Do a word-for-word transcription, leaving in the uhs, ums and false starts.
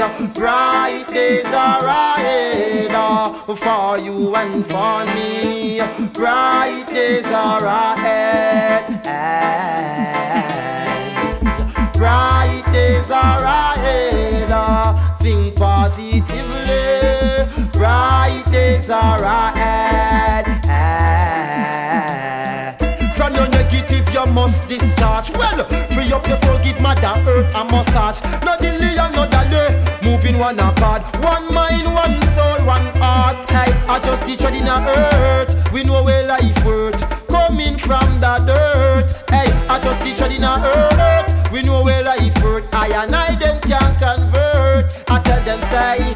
Bright days are ahead for you and for me. Bright days are ahead. Bright days are ahead. Think positively. Bright days are ahead. From your negative you must discharge. Well, free up your soul, give Mother Earth a massage. No delay and no delay, moving one accord. One mind, one soul, one heart. Hey, I just teach you in the earth. We know where life worth, coming from the dirt. Hey, I just teach you in the earth. We know where life worth. I and I them can convert. I tell them say,